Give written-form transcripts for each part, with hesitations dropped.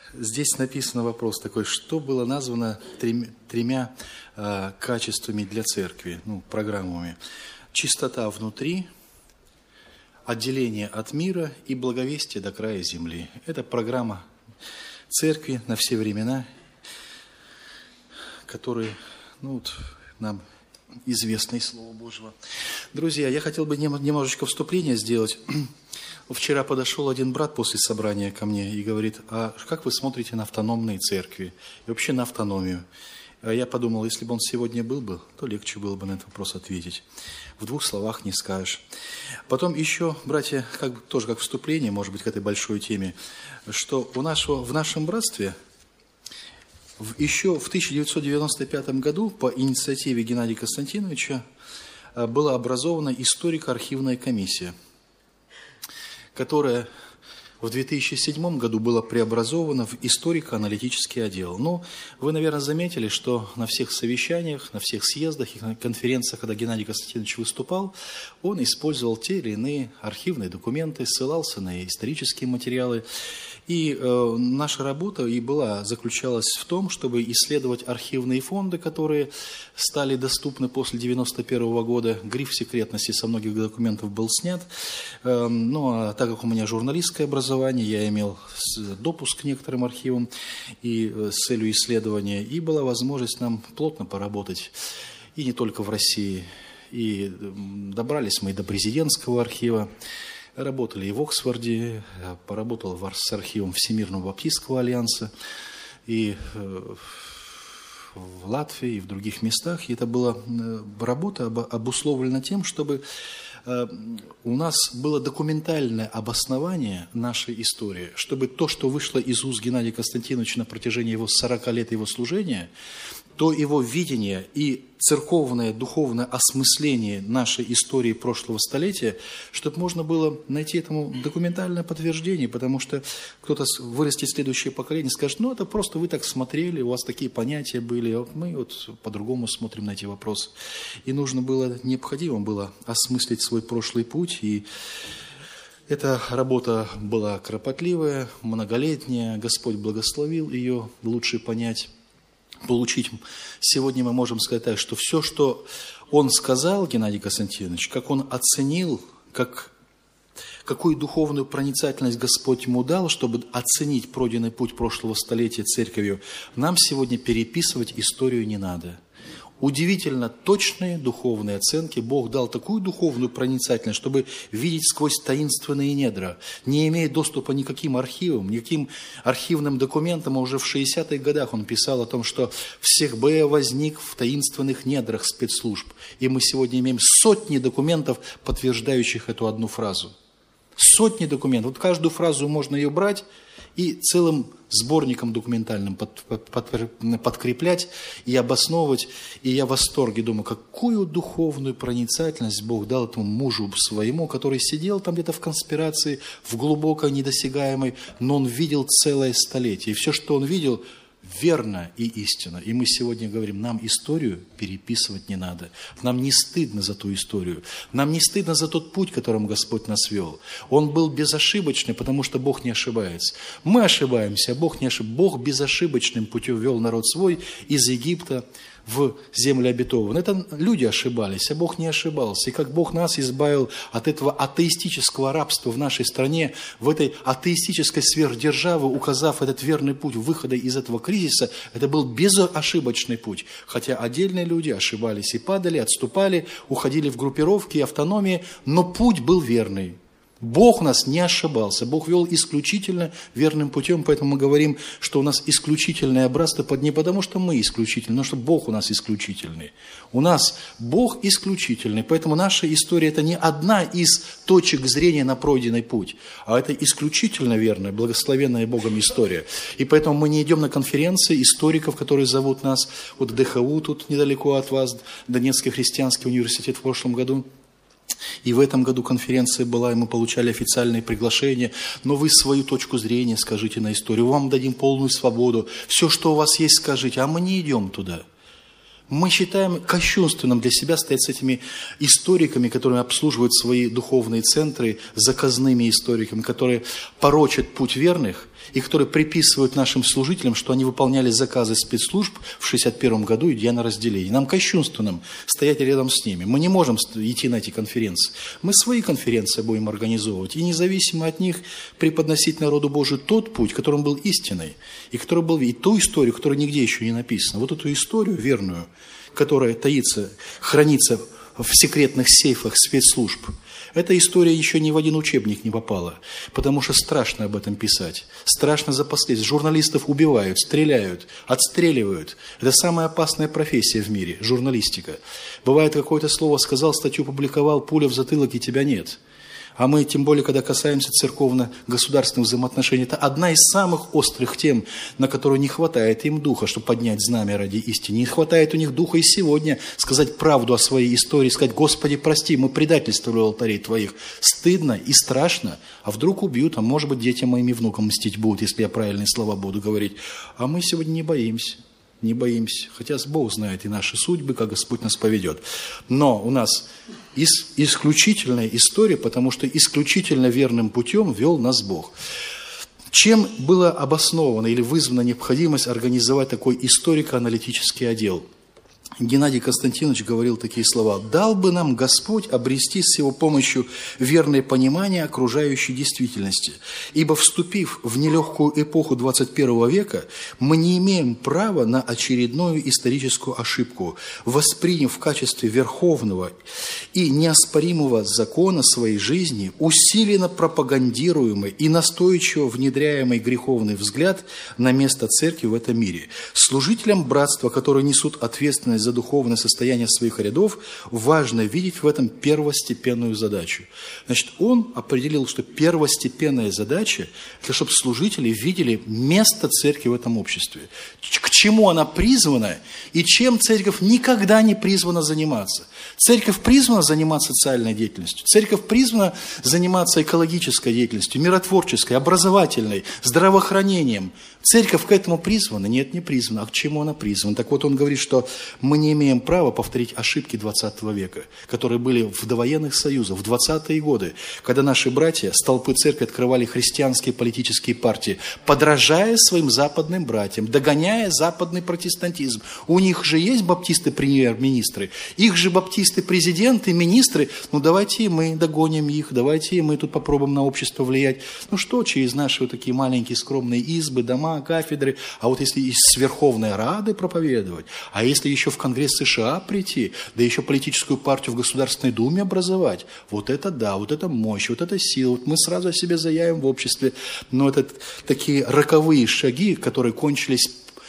Здесь написан вопрос такой, что было названо тремя качествами для церкви, программами. Чистота внутри, отделение от мира и благовестие до края земли. Это программа церкви на все времена, которые нам известны из Слова Божьего. Друзья, я хотел бы немножечко вступления сделать. Вчера подошел один брат после собрания ко мне и говорит: а как вы смотрите на автономные церкви и вообще на автономию? А я подумал, если бы он сегодня был бы, то легче было бы на этот вопрос ответить. В двух словах не скажешь. Потом еще, братья, тоже как вступление, может быть, к этой большой теме, что в нашем братстве еще в 1995 году по инициативе Геннадия Константиновича была образована историко-архивная комиссия, которая в 2007 году была преобразована в историко-аналитический отдел. Вы, наверное, заметили, что на всех совещаниях, на всех съездах и на конференциях, когда Геннадий Константинович выступал, он использовал те или иные архивные документы, ссылался на исторические материалы. И наша работа заключалась в том, чтобы исследовать архивные фонды, которые стали доступны после 1991 года. Гриф секретности со многих документов был снят. А так как у меня журналистское образование, я имел допуск к некоторым архивам и с целью исследования. И была возможность нам плотно поработать, и не только в России. И добрались мы и до президентского архива. Работали и в Оксфорде, поработал с архивом Всемирного Баптистского альянса, и в Латвии, и в других местах. И это была работа обусловлена тем, чтобы у нас было документальное обоснование нашей истории, чтобы то, что вышло из уст Геннадия Константиновича на протяжении его 40 лет его служения, то его видение и церковное, духовное осмысление нашей истории прошлого столетия, чтобы можно было найти этому документальное подтверждение, потому что кто-то вырастет следующее поколение и скажет: это просто вы так смотрели, у вас такие понятия были, а мы по-другому смотрим на эти вопросы. И необходимо было осмыслить свой прошлый путь, и эта работа была кропотливая, многолетняя, Господь благословил ее лучше понять, получить. Сегодня мы можем сказать так, что все, что он сказал, Геннадий Константинович, как он оценил, какую духовную проницательность Господь ему дал, чтобы оценить пройденный путь прошлого столетия церковью, нам сегодня переписывать историю не надо. Удивительно точные духовные оценки. Бог дал такую духовную проницательность, чтобы видеть сквозь таинственные недра, не имея доступа никаким архивам, никаким архивным документам. А уже в 60-х годах он писал о том, что всех возник в таинственных недрах спецслужб. И мы сегодня имеем сотни документов, подтверждающих эту одну фразу. Сотни документов. Каждую фразу можно ее брать и целым сборником документальным подкреплять и обосновывать. И я в восторге, думаю, какую духовную проницательность Бог дал этому мужу своему, который сидел там где-то в конспирации, в глубокой, недосягаемой, но он видел целое столетие. И все, что он видел, верно и истинно. И мы сегодня говорим, нам историю переписывать не надо. Нам не стыдно за ту историю. Нам не стыдно за тот путь, которым Господь нас вел. Он был безошибочный, потому что Бог не ошибается. Мы ошибаемся, а Бог не ошибается. Бог безошибочным путем вел народ свой из Египта в землю обетованную. Это люди ошибались, а Бог не ошибался. И как Бог нас избавил от этого атеистического рабства в нашей стране, в этой атеистической сверхдержаве, указав этот верный путь выхода из этого кризиса, это был безошибочный путь. Хотя отдельные люди ошибались и падали, отступали, уходили в группировки и автономии, но путь был верный. Бог у нас не ошибался, Бог вел исключительно верным путем, поэтому мы говорим, что у нас исключительное братство не потому, что мы исключительны, но что Бог у нас исключительный. У нас Бог исключительный, поэтому наша история – это не одна из точек зрения на пройденный путь, а это исключительно верная, благословенная Богом история. И поэтому мы не идем на конференции историков, которые зовут нас, ДХУ тут недалеко от вас, Донецкий христианский университет в прошлом году. И в этом году конференция была, и мы получали официальные приглашения. Но вы свою точку зрения скажите на историю, вам дадим полную свободу. Все, что у вас есть, скажите, а мы не идем туда. Мы считаем кощунственным для себя стоять с этими историками, которые обслуживают свои духовные центры, заказными историками, которые порочат путь верных и которые приписывают нашим служителям, что они выполняли заказы спецслужб в 1961 году, идя на разделение. Нам кощунственным стоять рядом с ними. Мы не можем идти на эти конференции. Мы свои конференции будем организовывать и независимо от них преподносить народу Божию тот путь, которым был истинный, и который был и ту историю, которая нигде еще не написана. Вот эту историю верную, которая таится, хранится в секретных сейфах спецслужб. Эта история еще ни в один учебник не попала, потому что страшно об этом писать. Страшно за последствия. Журналистов убивают, стреляют, отстреливают. Это самая опасная профессия в мире, журналистика. Бывает, какое-то слово сказал, статью публиковал, пуля в затылок, и тебя нет. А мы, тем более, когда касаемся церковно-государственных взаимоотношений, это одна из самых острых тем, на которую не хватает им духа, чтобы поднять знамя ради истины. Не хватает у них духа и сегодня сказать правду о своей истории, сказать: Господи, прости, мы предательствовали у алтарей Твоих. Стыдно и страшно. А вдруг убьют, а может быть, детям моим и внукам мстить будут, если я правильные слова буду говорить. А мы сегодня не боимся. Не боимся, хотя Бог знает и наши судьбы, как Господь нас поведет. Но у нас исключительная история, потому что исключительно верным путем вел нас Бог. Чем была обоснована или вызвана необходимость организовать такой историко-аналитический отдел? Геннадий Константинович говорил такие слова: «Дал бы нам Господь обрести с Его помощью верное понимание окружающей действительности, ибо, вступив в нелегкую эпоху 21 века, мы не имеем права на очередную историческую ошибку, восприняв в качестве верховного и неоспоримого закона своей жизни усиленно пропагандируемый и настойчиво внедряемый греховный взгляд на место церкви в этом мире. Служителям братства, которые несут ответственность за духовное состояние своих рядов, важно видеть в этом первостепенную задачу». Значит, он определил, что первостепенная задача – это чтобы служители видели место церкви в этом обществе. К чему она призвана и чем церковь никогда не призвана заниматься. Церковь призвана заниматься социальной деятельностью, церковь призвана заниматься экологической деятельностью, миротворческой, образовательной, здравоохранением. Церковь к этому призвана? Нет, не призвана. А к чему она призвана? Так вот, он говорит, что мы не имеем права повторить ошибки 20 века, которые были в довоенных союзах, в 20-е годы, когда наши братья с толпы церкви открывали христианские политические партии, подражая своим западным братьям, догоняя западный протестантизм. У них же есть баптисты премьер-министры, их же баптисты президенты, министры. Ну давайте и мы догоним их, давайте и мы тут попробуем на общество влиять. Ну что, через наши вот такие маленькие скромные избы, дома, кафедры, а вот если из Верховной Рады проповедовать, а если еще в Конгресс США прийти, да еще политическую партию в Государственной Думе образовать, вот это да, вот это мощь, вот это сила, вот мы сразу о себе заявим в обществе. Но это такие роковые шаги, которые кончились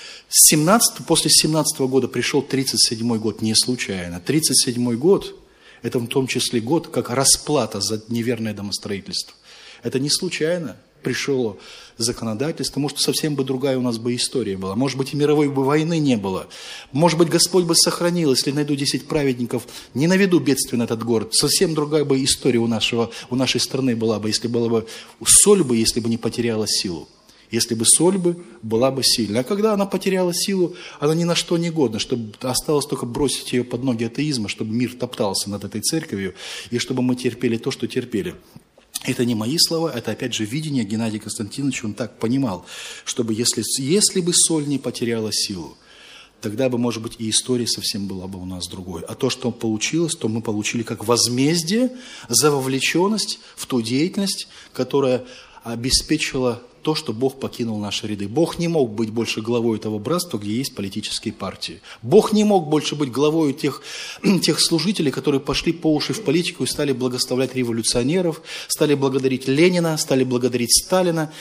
после 17 года, пришел 37 год, не случайно. 37 год, это в том числе год, как расплата за неверное домостроительство. Это не случайно пришло законодательство, может, совсем бы другая у нас бы история была. Может быть, и мировой бы войны не было. Может быть, Господь бы сохранил, если найду 10 праведников, не наведу бедствия на этот город. Совсем другая бы история у нашей страны была бы, если была бы соль бы, если бы не потеряла силу. Если бы соль бы была бы сильна. А когда она потеряла силу, она ни на что не годна, чтобы осталось только бросить ее под ноги атеизма, чтобы мир топтался над этой церковью, и чтобы мы терпели то, что терпели. Это не мои слова, это опять же видение Геннадия Константиновича, он так понимал, чтобы если бы соль не потеряла силу, тогда бы, может быть, и история совсем была бы у нас другой. А то, что получилось, то мы получили как возмездие за вовлеченность в ту деятельность, которая обеспечила то, что Бог покинул наши ряды. Бог не мог быть больше главой этого братства, где есть политические партии. Бог не мог больше быть главой тех служителей, которые пошли по уши в политику и стали благословлять революционеров, стали благодарить Ленина, стали благодарить Сталина,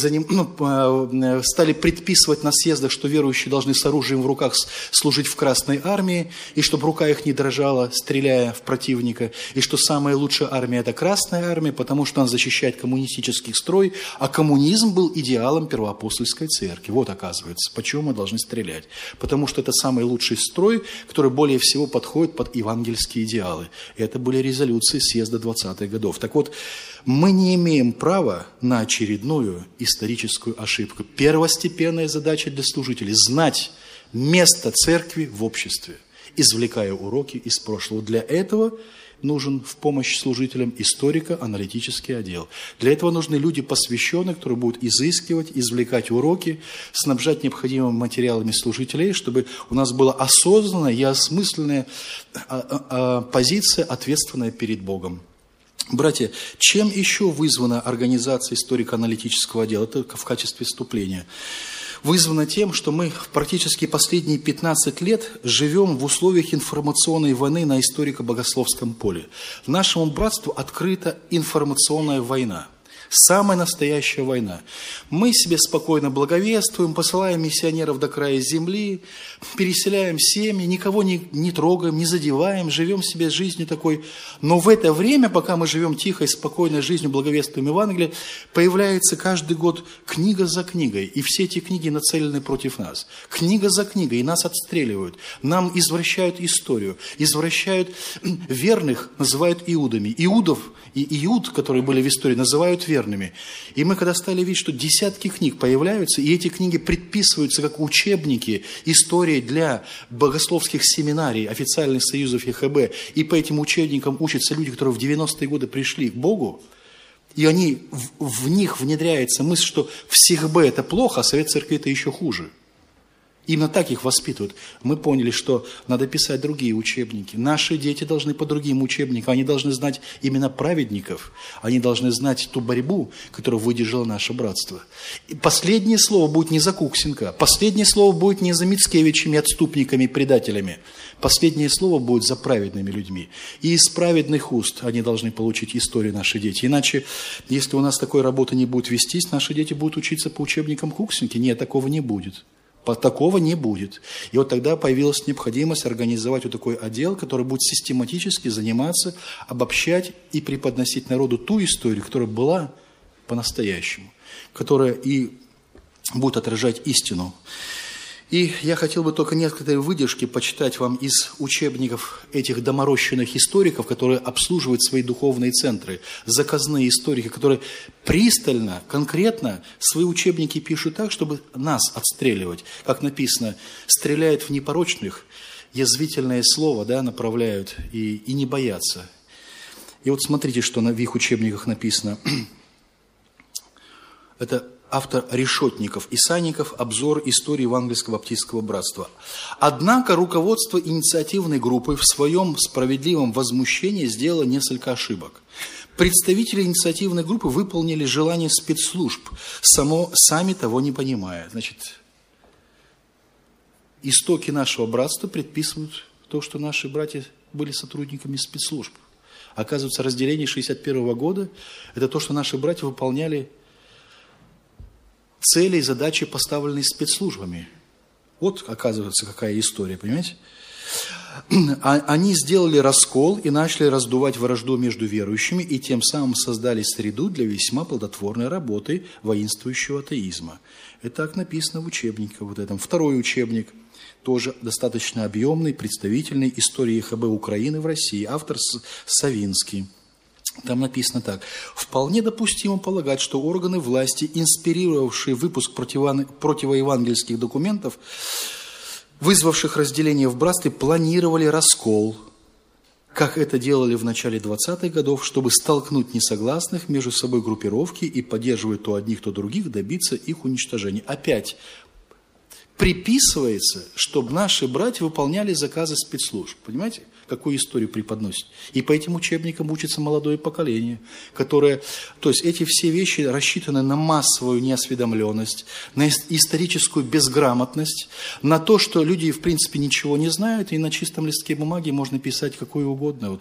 стали предписывать на съездах, что верующие должны с оружием в руках служить в Красной армии, и чтобы рука их не дрожала, стреляя в противника, и что самая лучшая армия – это Красная армия, потому что она защищает коммунистический строй, а коммунизм был идеалом первоапостольской церкви. Вот, оказывается, почему мы должны стрелять. Потому что это самый лучший строй, который более всего подходит под евангельские идеалы. И это были резолюции съезда 20-х годов. Так вот, мы не имеем права на очередную историческую ошибку. Первостепенная задача для служителей – знать место церкви в обществе. извлекая уроки из прошлого. Для этого нужен в помощь служителям историко-аналитический отдел. Для этого нужны люди посвященные, которые будут изыскивать, извлекать уроки, снабжать необходимыми материалами служителей, чтобы у нас была осознанная и осмысленная позиция, ответственная перед Богом. Братья, чем еще вызвана организация историко-аналитического отдела? Это в качестве вступления. Вызвано тем, что мы практически последние 15 лет живем в условиях информационной войны на историко-богословском поле. Нашему братству открыта информационная война. Самая настоящая война. Мы себе спокойно благовествуем, посылаем миссионеров до края земли, переселяем семьи, никого не трогаем, не задеваем, живем себе жизнью такой. Но в это время, пока мы живем тихой, спокойной жизнью, благовествуем Евангелие, появляется каждый год книга за книгой, и все эти книги нацелены против нас. Книга за книгой, и нас отстреливают, нам извращают историю, извращают верных, называют иудами. Иудов и Иуд, которые были в истории, называют верными. И мы когда стали видеть, что десятки книг появляются, и эти книги предписываются как учебники истории для богословских семинарий, официальных союзов ЕХБ, и по этим учебникам учатся люди, которые в 90-е годы пришли к Богу, и в них внедряется мысль, что в СИХБ это плохо, а Совет Церкви это еще хуже. Именно так их воспитывают. Мы поняли, что надо писать другие учебники. Наши дети должны по другим учебникам. Они должны знать имена праведников. Они должны знать ту борьбу, которую выдержало наше братство. И последнее слово будет не за Куксенко. Последнее слово будет не за Мицкевичами, отступниками, предателями. Последнее слово будет за праведными людьми. И из праведных уст они должны получить историю наши дети. Иначе, если у нас такой работы не будет вестись, наши дети будут учиться по учебникам Куксенки. Нет, такого не будет. Такого не будет. И вот тогда появилась необходимость организовать вот такой отдел, который будет систематически заниматься, обобщать и преподносить народу ту историю, которая была по-настоящему, которая и будет отражать истину. И я хотел бы только некоторые выдержки почитать вам из учебников этих доморощенных историков, которые обслуживают свои духовные центры, заказные историки, которые пристально, конкретно свои учебники пишут так, чтобы нас отстреливать. Как написано, стреляют в непорочных, язвительное слово направляют и не боятся. И вот смотрите, что в их учебниках написано. Это автор Решетников и Санников, обзор истории Евангельского баптистского братства. Однако руководство инициативной группы в своем справедливом возмущении сделало несколько ошибок. Представители инициативной группы выполнили желание спецслужб, сами того не понимая. Значит, истоки нашего братства предписывают то, что наши братья были сотрудниками спецслужб. Оказывается, разделение 1961 года – это то, что наши братья выполняли цели и задачи, поставленные спецслужбами. Вот, оказывается, какая история, понимаете? Они сделали раскол и начали раздувать вражду между верующими, и тем самым создали среду для весьма плодотворной работы воинствующего атеизма. Это так написано в учебнике вот этом. Второй учебник, тоже достаточно объемный, представительный, «История ЕХБ Украины в России», автор Савинский. Там написано так. Вполне допустимо полагать, что органы власти, инспирировавшие выпуск противоевангельских документов, вызвавших разделение в братстве, планировали раскол, как это делали в начале 20-х годов, чтобы столкнуть несогласных между собой группировки и, поддерживая то одних, то других, добиться их уничтожения. Опять приписывается, чтобы наши братья выполняли заказы спецслужб. Понимаете, какую историю преподносит? И по этим учебникам учится молодое поколение, которое... То есть эти все вещи рассчитаны на массовую неосведомленность, на историческую безграмотность, на то, что люди, в принципе, ничего не знают, и на чистом листке бумаги можно писать какое угодно.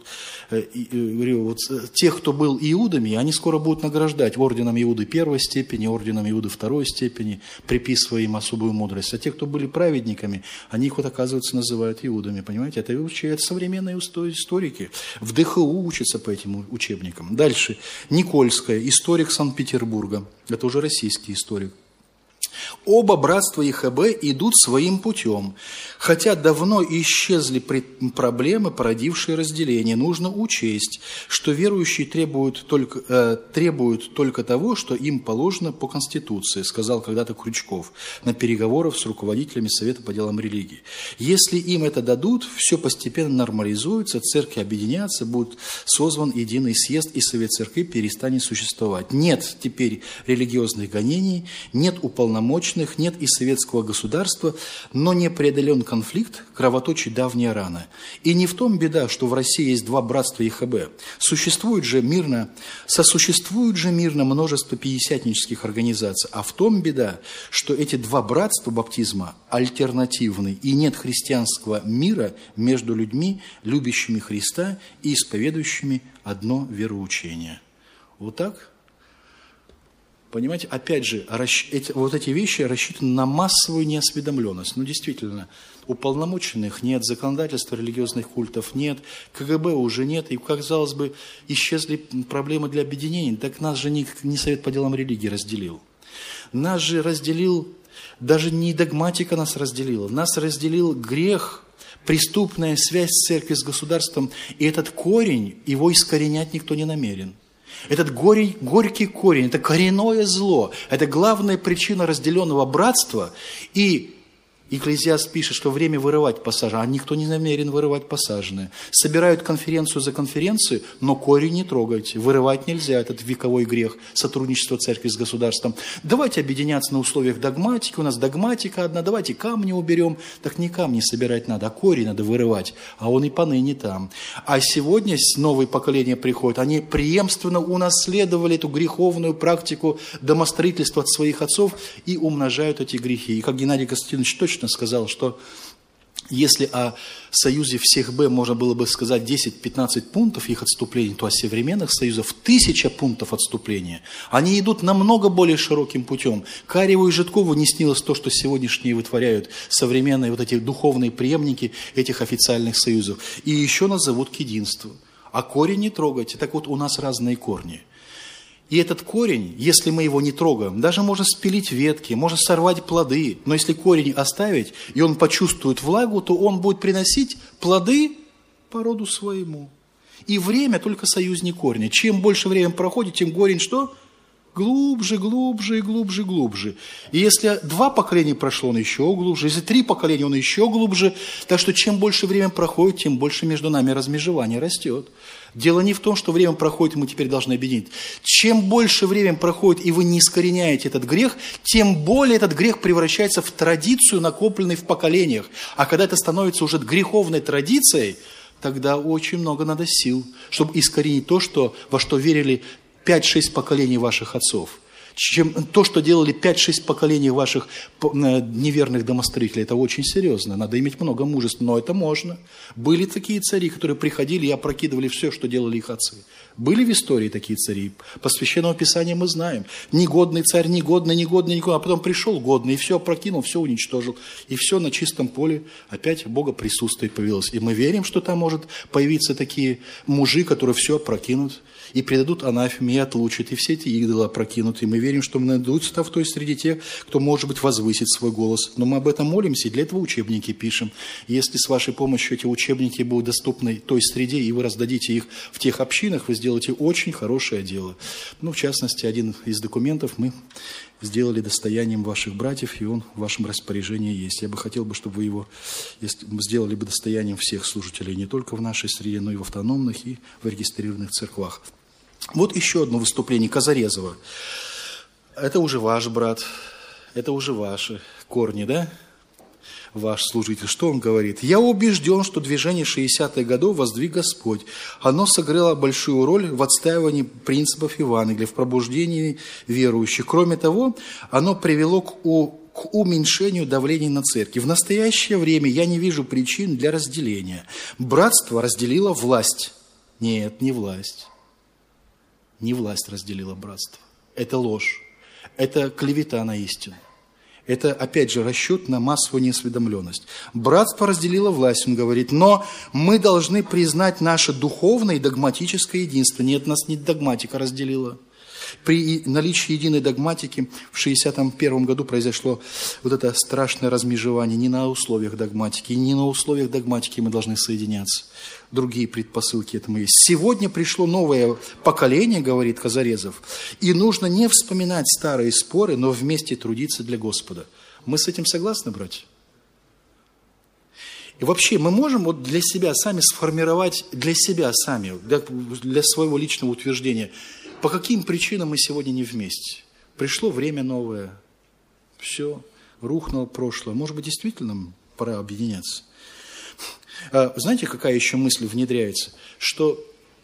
Тех, кто был иудами, они скоро будут награждать орденом Иуды первой степени, орденом Иуды второй степени, приписывая им особую мудрость. А те, кто были праведниками, они их, оказывается, называют иудами. Понимаете? Это современные историки. В ДХУ учатся по этим учебникам. Дальше. Никольская, историк Санкт-Петербурга. Это уже российский историк. Оба братства ЕХБ идут своим путем. Хотя давно исчезли проблемы, породившие разделение, нужно учесть, что верующие требуют только того, что им положено по Конституции, сказал когда-то Крючков на переговорах с руководителями Совета по делам религии. Если им это дадут, все постепенно нормализуется, церкви объединятся, будет созван единый съезд, и Совет Церкви перестанет существовать. Нет теперь религиозных гонений, нет уполномоченных, нет и советского государства, но не преодолен конфликт, кровоточит давняя рана. И не в том беда, что в России есть два братства ЕХБ. Сосуществует же мирно множество пятидесятнических организаций, а в том беда, что эти два братства баптизма альтернативны, и нет христианского мира между людьми, любящими Христа и исповедующими одно вероучение. Вот так? Понимаете, опять же, вот эти вещи рассчитаны на массовую неосведомленность. Ну, действительно, уполномоченных нет, законодательства религиозных культов нет, КГБ уже нет, и, казалось бы, исчезли проблемы для объединений. Так нас же не Совет по делам религии разделил. Нас же разделил, даже не догматика нас разделила, нас разделил грех, преступная связь церкви с государством, и этот корень, его искоренять никто не намерен. Этот горький корень, это коренное зло, это главная причина разделенного братства. И Экклезиаст пишет, что время вырывать посаженное, а никто не намерен вырывать посаженное. Собирают конференцию за конференцией, но корень не трогайте, вырывать нельзя, этот вековой грех сотрудничества церкви с государством. Давайте объединяться на условиях догматики, у нас догматика одна, давайте камни уберем. Так не камни собирать надо, а корень надо вырывать, а он и поныне там. А сегодня новое поколение приходит, они преемственно унаследовали эту греховную практику домостроительства от своих отцов и умножают эти грехи. И как Геннадий Константинович точно сказал, что если о союзе всех Б можно было бы сказать 10-15 пунктов их отступления, то о современных союзах 1000 пунктов отступления. Они идут намного более широким путем. Кареву и Житкову не снилось то, что сегодняшние вытворяют современные вот эти духовные преемники этих официальных союзов. И еще нас зовут к единству. А корень не трогайте. Так вот, у нас разные корни. И этот корень, если мы его не трогаем, даже можно спилить ветки, можно сорвать плоды, но если корень оставить, и он почувствует влагу, то он будет приносить плоды по роду своему. И время только союзник корня. Чем больше времени проходит, тем корень что? Глубже, глубже и глубже, глубже. И если 2 поколения прошло, он еще глубже. Если 3 поколения, он еще глубже. Так что чем больше времени проходит, тем больше между нами размежевание растет. Дело не в том, что время проходит, и мы теперь должны объединить. Чем больше времени проходит, и вы не искореняете этот грех, тем более этот грех превращается в традицию, накопленную в поколениях. А когда это становится уже греховной традицией, тогда очень много надо сил, чтобы искоренить то, во что верили 5-6 поколений ваших отцов. Чем то, что делали 5-6 поколений ваших неверных домостроителей. Это очень серьезно. Надо иметь много мужества, но это можно. Были такие цари, которые приходили и опрокидывали все, что делали их отцы. Были в истории такие цари. По Священному Писанию мы знаем. Негодный царь, негодный, а потом пришел годный, и все опрокинул, все уничтожил. И все на чистом поле опять Бога присутствие появилось. И мы верим, что там может появиться такие мужи, которые все опрокинут, и предадут анафеме, и отлучат, и все эти идолы опрокинут. И мы верим, что найдутся в той среде те, кто, может быть, возвысит свой голос. Но мы об этом молимся, и для этого учебники пишем. Если с вашей помощью эти учебники будут доступны той среде, и вы раздадите их в тех общинах, вы сделаете очень хорошее дело. Ну, в частности, один из документов мы сделали достоянием ваших братьев, и он в вашем распоряжении есть. Я бы хотел, чтобы вы его сделали бы достоянием всех служителей, не только в нашей среде, но и в автономных и в регистрированных церквах. Вот еще одно выступление Казарезова. Это уже ваш брат, это уже ваши корни, да? Ваш служитель. Что он говорит? «Я убежден, что движение 60-х годов воздвиг Господь. Оно сыграло большую роль в отстаивании принципов Евангелия, в пробуждении верующих. Кроме того, оно привело к уменьшению давления на церковь. В настоящее время я не вижу причин для разделения. Братство разделило власть». Нет, не власть. Не власть разделила братство. Это ложь. Это клевета на истину. Это, опять же, расчет на массовую неосведомленность. Братство разделило власть, он говорит, но мы должны признать наше духовное и догматическое единство. Нет, нас не догматика разделила. При наличии единой догматики в 1961 году произошло вот это страшное размежевание. Не на условиях догматики, не на условиях догматики мы должны соединяться. Другие предпосылки этому есть. Сегодня пришло новое поколение, говорит Казарезов, и нужно не вспоминать старые споры, но вместе трудиться для Господа. Мы с этим согласны, братья? И вообще мы можем вот для себя сами сформировать, для своего личного утверждения, по каким причинам мы сегодня не вместе. Пришло время новое, все, рухнуло прошлое. Может быть, действительно пора объединяться. Знаете, какая еще мысль внедряется? Что,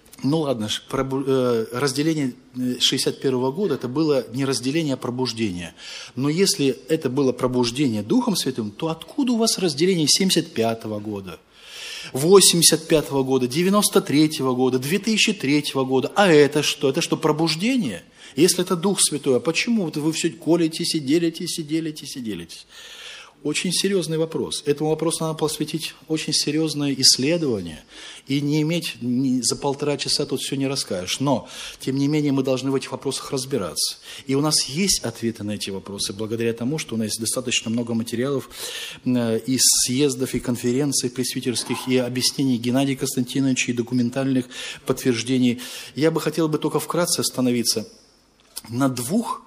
разделение 1961 года, это было не разделение, а пробуждение. Но если это было пробуждение Духом Святым, то откуда у вас разделение 1975 года, 1985 года, 1993 года, 2003 года? А это что? Это что, пробуждение? Если это Дух Святой, а почему вы все колитесь и делитесь? Очень серьезный вопрос. Этому вопросу надо посвятить очень серьезное исследование. И не иметь за 1,5 часа тут все не расскажешь. Но, тем не менее, мы должны в этих вопросах разбираться. И у нас есть ответы на эти вопросы, благодаря тому, что у нас есть достаточно много материалов из съездов и конференций пресвитерских, и объяснений Геннадия Константиновича, и документальных подтверждений. Я бы хотел только вкратце остановиться на двух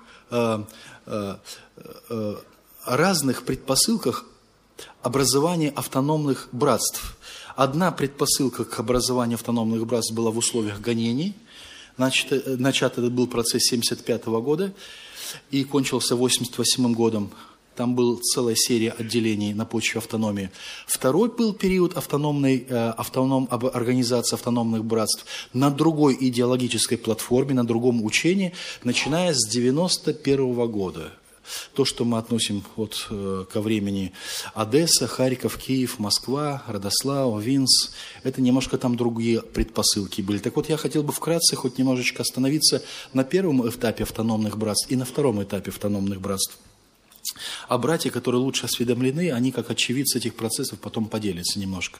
разных предпосылках образования автономных братств. Одна предпосылка к образованию автономных братств была в условиях гонений. Начат этот был процесс 1975 года и кончился 1988 годом. Там была целая серия отделений на почве автономии. Второй был период организации автономных братств на другой идеологической платформе, на другом учении, начиная с 1991 года. То, что мы относим ко времени Одесса, Харьков, Киев, Москва, Радослав, Винс, это немножко там другие предпосылки были. Так вот, я хотел бы вкратце хоть немножечко остановиться на первом этапе автономных братств и на втором этапе автономных братств. А братья, которые лучше осведомлены, они как очевидцы этих процессов потом поделятся немножко.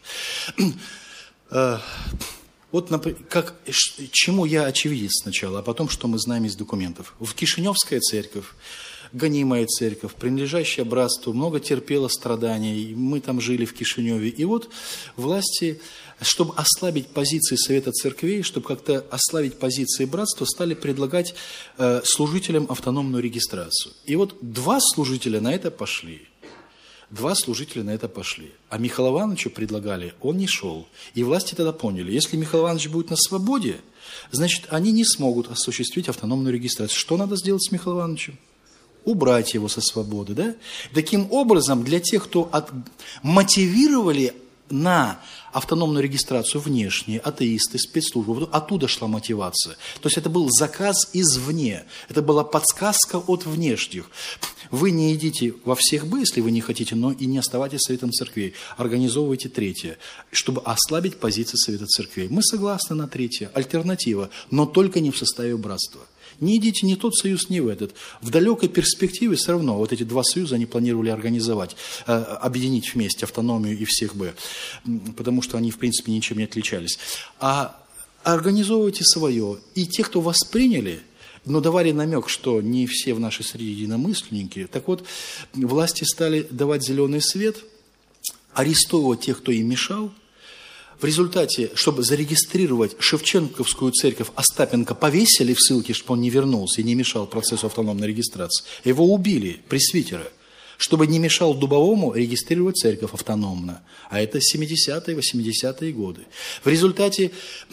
Вот, чему я очевидец сначала, а потом, что мы знаем из документов. В Кишиневская церковь, гонимая церковь, принадлежащая братству, много терпела страданий. Мы там жили в Кишиневе. И вот власти, чтобы ослабить позиции Совета Церквей, чтобы как-то ослабить позиции братства, стали предлагать служителям автономную регистрацию. И вот два служителя на это пошли. А Михаилу Ивановичу предлагали, он не шел. И власти тогда поняли, если Михаил Иванович будет на свободе, значит, они не смогут осуществить автономную регистрацию. Что надо сделать с Михаилом Ивановичем? Убрать его со свободы, да? Таким образом, для тех, кто мотивировали на автономную регистрацию внешние, атеисты, спецслужбы, оттуда шла мотивация. То есть это был заказ извне, это была подсказка от внешних. Вы не идите во всех бы, если вы не хотите, но и не оставайтесь Советом Церквей. Организовывайте третье, чтобы ослабить позиции Совета Церквей. Мы согласны на третье, альтернатива, но только не в составе братства. Не идите ни тот союз, ни в этот. В далекой перспективе все равно вот эти два союза они планировали организовать, объединить вместе автономию и всех бы, потому что они в принципе ничем не отличались. А организовывайте свое. И те, кто восприняли, но давали намек, что не все в нашей среде единомысленники, так вот, власти стали давать зеленый свет, арестовывать тех, кто им мешал. В результате, чтобы зарегистрировать Шевченковскую церковь, Остапенко повесили в ссылке, чтобы он не вернулся и не мешал процессу автономной регистрации. Его убили, пресвитера, чтобы не мешал Дубовому регистрировать церковь автономно. А это 70-е, 80-е годы. В результате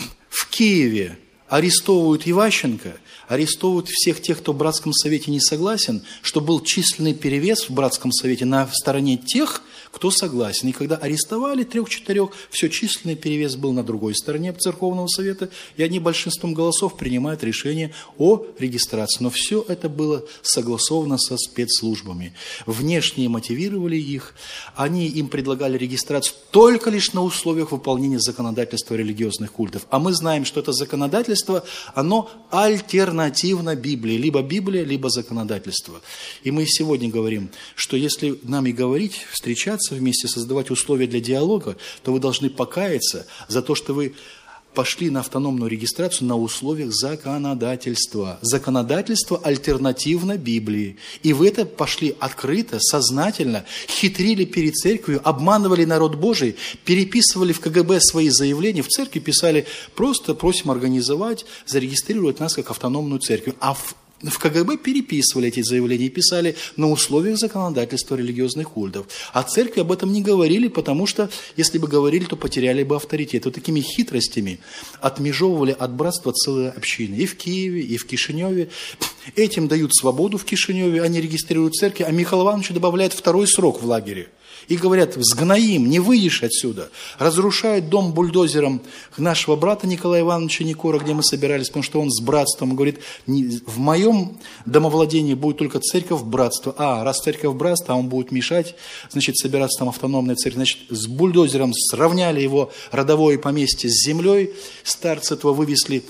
в Киеве арестовывают Иващенко, арестовывают всех тех, кто в братском совете не согласен, что был численный перевес в братском совете на стороне тех, кто согласен. И когда арестовали 3-4, все, численный перевес был на другой стороне церковного совета, и они большинством голосов принимают решение о регистрации. Но все это было согласовано со спецслужбами. Внешние мотивировали их, они им предлагали регистрацию только лишь на условиях выполнения законодательства религиозных культов. А мы знаем, что это законодательство, оно альтернативно Библии. Либо Библия, либо законодательство. И мы сегодня говорим, что если нам и говорить, встречаться вместе, создавать условия для диалога, то вы должны покаяться за то, что вы пошли на автономную регистрацию на условиях законодательства. Законодательство альтернативно Библии. И в это пошли открыто, сознательно, хитрили перед церковью, обманывали народ Божий, переписывали в КГБ свои заявления, в церкви писали: просто просим организовать, зарегистрировать нас как автономную церковь. А в КГБ переписывали эти заявления и писали: на условиях законодательства религиозных культов. А церкви об этом не говорили, потому что, если бы говорили, то потеряли бы авторитет. Вот такими хитростями отмежевывали от братства целые общины. И в Киеве, и в Кишиневе. Этим дают свободу в Кишиневе, они регистрируют церкви, а Михаилу Ивановичу добавляют второй срок в лагере. И говорят: сгноим, не выйдешь отсюда. Разрушают дом бульдозером нашего брата Николая Ивановича Никора, где мы собирались, потому что он с братством. Он говорит: в моем домовладении будет только церковь братства. А раз церковь братства, а он будет мешать, значит, собираться там автономная церковь. Значит, с бульдозером сравняли его родовое поместье с землей. Старцы этого вывезли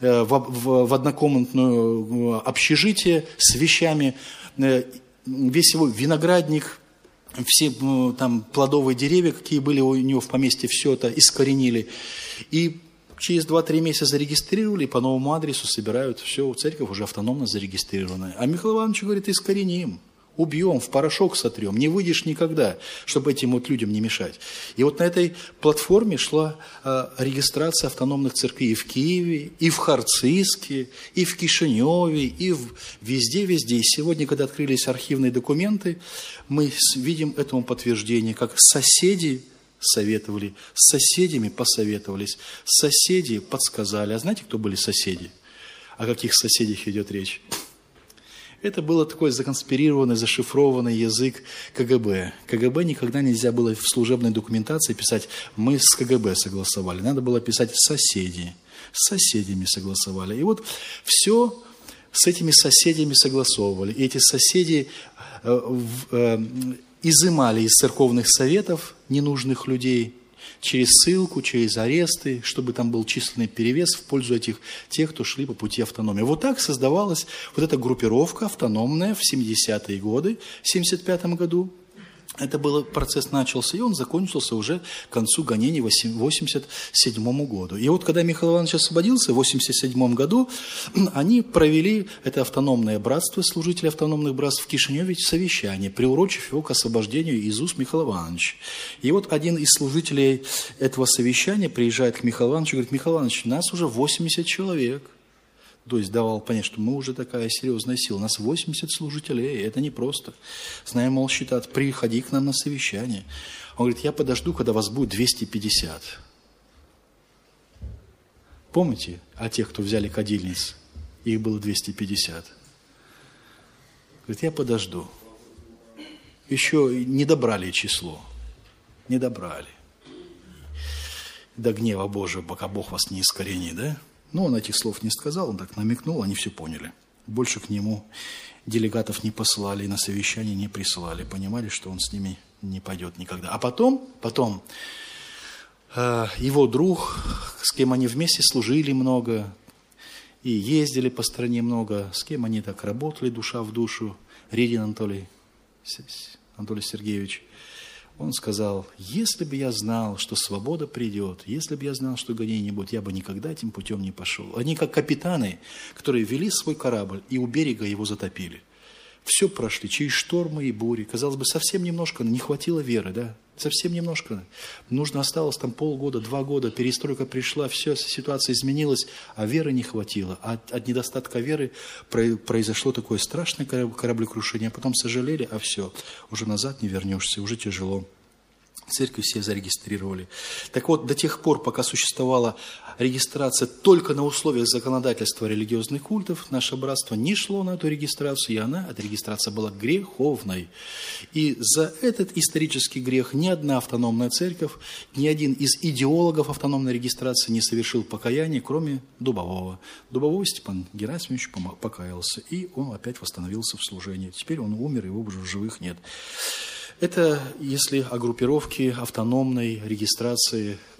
в однокомнатное общежитие с вещами. Весь его виноградник, все там плодовые деревья, какие были у него в поместье, все это искоренили. И через 2-3 месяца зарегистрировали, и по новому адресу собирают. Все, церковь уже автономно зарегистрированная. А Михаил Иванович говорит: искореним, убьем, в порошок сотрем, не выйдешь никогда, чтобы этим вот людям не мешать. И вот на этой платформе шла регистрация автономных церквей и в Киеве, и в Харциске, и в Кишиневе, и везде-везде. И сегодня, когда открылись архивные документы, мы видим этому подтверждение, как соседи советовали, с соседями посоветовались, соседи подсказали. А знаете, кто были соседи? О каких соседях идет речь? Это был такой законспирированный, зашифрованный язык КГБ. КГБ никогда нельзя было в служебной документации писать: мы с КГБ согласовали. Надо было писать: соседи. С соседями согласовали. И вот все с этими соседями согласовывали. И эти соседи изымали из церковных советов ненужных людей через ссылку, через аресты, чтобы там был численный перевес в пользу тех, кто шли по пути автономии. Вот так создавалась вот эта группировка автономная в 70-е годы, в 75 году. Это был процесс начался, и он закончился уже к концу гонений в 1987 году. И вот когда Михаил Иванович освободился в 1987 году, они провели это автономное братство, служители автономных братств в Кишиневе, совещание, приурочив его к освобождению из уст Михаила Ивановича. И вот один из служителей этого совещания приезжает к Михаилу Ивановичу и говорит: Михаил Иванович, нас уже 80 человек. То есть давал понять, что мы уже такая серьезная сила. У нас 80 служителей, это непросто. Знаем, мол, считать: приходи к нам на совещание. Он говорит: я подожду, когда вас будет 250. Помните о тех, кто взяли кадильниц? Их было 250. Говорит: я подожду. Еще не добрали число. Не добрали. До гнева Божьего, пока Бог вас не искоренит, да? Но он этих слов не сказал, он так намекнул, они все поняли. Больше к нему делегатов не послали, на совещание не прислали. Понимали, что он с ними не пойдет никогда. А потом его друг, с кем они вместе служили много и ездили по стране много, с кем они так работали душа в душу, Редин Анатолий Сергеевич, он сказал: если бы я знал, что свобода придет, если бы я знал, что гонений не будет, я бы никогда этим путем не пошел. Они как капитаны, которые вели свой корабль и у берега его затопили. Все прошли через штормы и бури. Казалось бы, совсем немножко, не хватило веры, да? Совсем немножко. Нужно осталось там полгода, 2 года, перестройка пришла, все, ситуация изменилась, а веры не хватило. От недостатка веры произошло такое страшное кораблекрушение, а потом сожалели, а все, уже назад не вернешься, уже тяжело. Церкви все зарегистрировали. Так вот, до тех пор, пока существовала регистрация только на условиях законодательства религиозных культов, наше братство не шло на эту регистрацию, и эта регистрация была греховной. И за этот исторический грех ни одна автономная церковь, ни один из идеологов автономной регистрации не совершил покаяния, кроме Дубового. Дубовой Степан Герасимович покаялся, и он опять восстановился в служении. Теперь он умер, его уже в живых нет. Это если о группировке автономной регистрации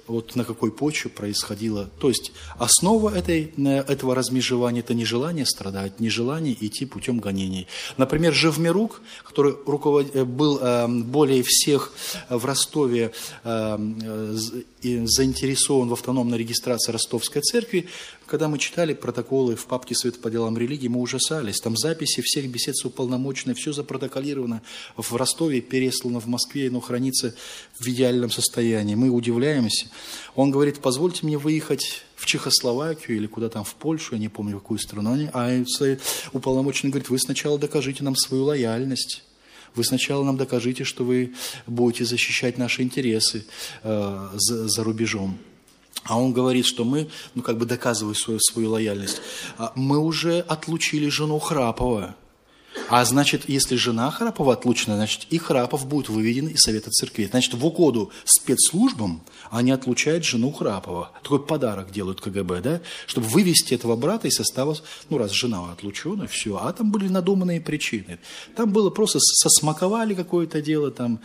вот на какой почве происходило. То есть основа этого размежевания – это нежелание страдать, нежелание идти путем гонений. Например, Живмирук, который был более всех в Ростове заинтересован в автономной регистрации Ростовской церкви, когда мы читали протоколы в папке Совета по делам религии, мы ужасались. Там записи всех бесед с уполномоченной, все запротоколировано в Ростове, переслано в Москве, но хранится в идеальном состоянии. Мы удивляемся. Он говорит: позвольте мне выехать в Чехословакию или куда там, в Польшу, я не помню, в какую страну. А уполномоченный говорит: вы сначала докажите нам свою лояльность. Вы сначала нам докажите, что вы будете защищать наши интересы за рубежом. А он говорит, что мы, доказывая свою лояльность, мы уже отлучили жену Храпова. А значит, если жена Храпова отлучена, значит, и Храпов будет выведен из Совета Церквей. Значит, в угоду спецслужбам они отлучают жену Храпова. Такой подарок делают КГБ, да? Чтобы вывести этого брата из состава, раз жена отлучена, все. А там были надуманные причины. Там было просто сосмаковали какое-то дело, там,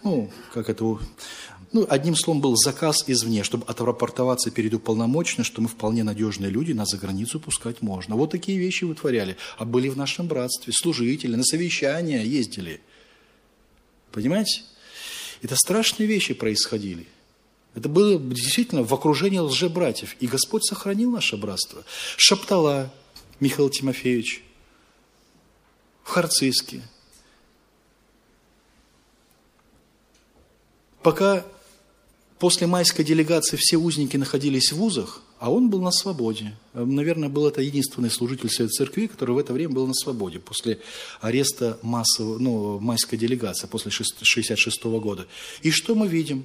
одним словом, был заказ извне, чтобы отрапортоваться перед уполномоченным, что мы вполне надежные люди, нас за границу пускать можно. Вот такие вещи вытворяли. А были в нашем братстве служители, на совещания ездили. Понимаете? Это страшные вещи происходили. Это было действительно в окружении лжебратьев. И Господь сохранил наше братство. Шаптала Михаил Тимофеевич в Харциске. Пока после майской делегации все узники находились в вузах, а он был на свободе. Наверное, был это единственный служитель Совета Церкви, который в это время был на свободе, после ареста майской делегации, после 1966 года. И что мы видим?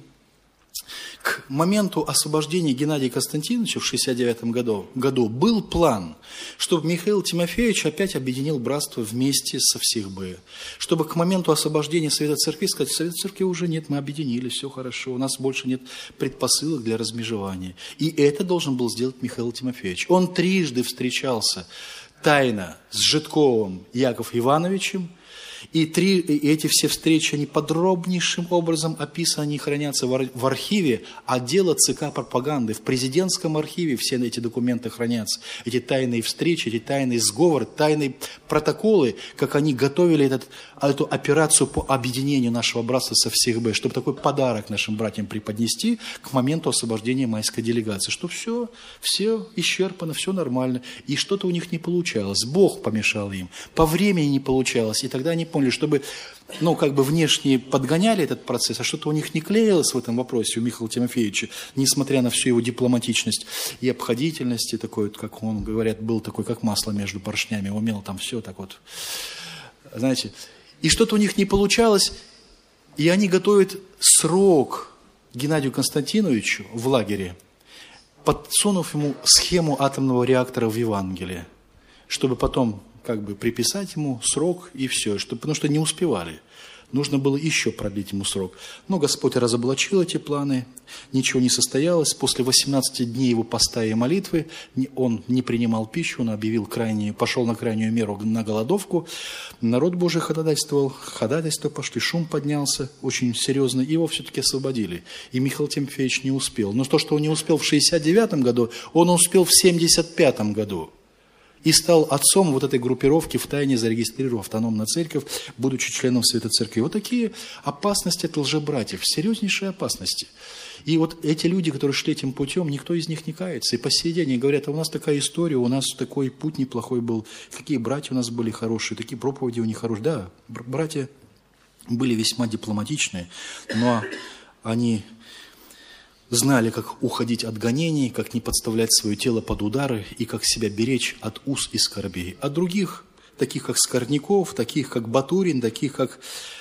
К моменту освобождения Геннадия Константиновича в 1969 году был план, чтобы Михаил Тимофеевич опять объединил братство вместе со всех бы. Чтобы к моменту освобождения Совета Церкви сказать: Совета Церкви уже нет, мы объединились, все хорошо, у нас больше нет предпосылок для размежевания. И это должен был сделать Михаил Тимофеевич. Он трижды встречался тайно с Жидковым Яковом Ивановичем, и эти все встречи, они подробнейшим образом описаны, они хранятся в архиве отдела ЦК пропаганды, в президентском архиве все эти документы хранятся. Эти тайные встречи, эти тайные сговоры, тайные протоколы, как они готовили эту операцию по объединению нашего братства со всех бы, чтобы такой подарок нашим братьям преподнести к моменту освобождения майской делегации, что все исчерпано, все нормально, и что-то у них не получалось. Бог помешал им, по времени не получалось, и тогда они поняли, чтобы, внешне подгоняли этот процесс, а что-то у них не клеилось в этом вопросе у Михаила Тимофеевича, несмотря на всю его дипломатичность и обходительность, и такой, как он, говорят, был такой, как масло между поршнями, умел там все так вот, знаете. И что-то у них не получалось, и они готовят срок Геннадию Константиновичу в лагере, подсунув ему схему атомного реактора в Евангелие, чтобы потом приписать ему срок и все, потому что не успевали. Нужно было еще продлить ему срок. Но Господь разоблачил эти планы, ничего не состоялось. После 18 дней его поста и молитвы он не принимал пищу, он пошел на крайнюю меру, на голодовку. Народ Божий ходатайство пошли, шум поднялся очень серьезно, его все-таки освободили. И Михаил Тимофеевич не успел. Но то, что он не успел в 1969 году, он успел в 1975 году. И стал отцом этой группировки, втайне зарегистрировав автономную церковь, будучи членом Совета Церкви. Вот такие опасности от лжебратьев, серьезнейшие опасности. И вот эти люди, которые шли этим путем, никто из них не кается. И по сей день они говорят: а у нас такая история, у нас такой путь неплохой был, какие братья у нас были хорошие, такие проповеди у них хорошие. Да, братья были весьма дипломатичные, но они знали, как уходить от гонений, как не подставлять свое тело под удары и как себя беречь от уз и скорбей. А других, таких как Скорняков, таких как Батурин, таких как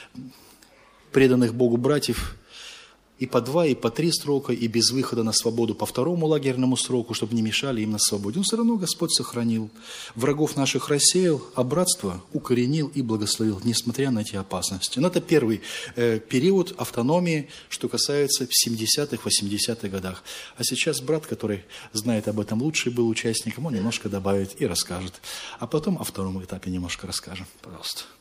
преданных Богу братьев, и по 2, и по 3 срока, и без выхода на свободу по 2-му лагерному сроку, чтобы не мешали им на свободе. Но все равно Господь сохранил. Врагов наших рассеял, а братство укоренил и благословил, несмотря на эти опасности. Но это первый период автономии, что касается 70-х, 80-х годах. А сейчас брат, который знает об этом лучше, был участником, он немножко добавит и расскажет. А потом о втором этапе немножко расскажем. Пожалуйста.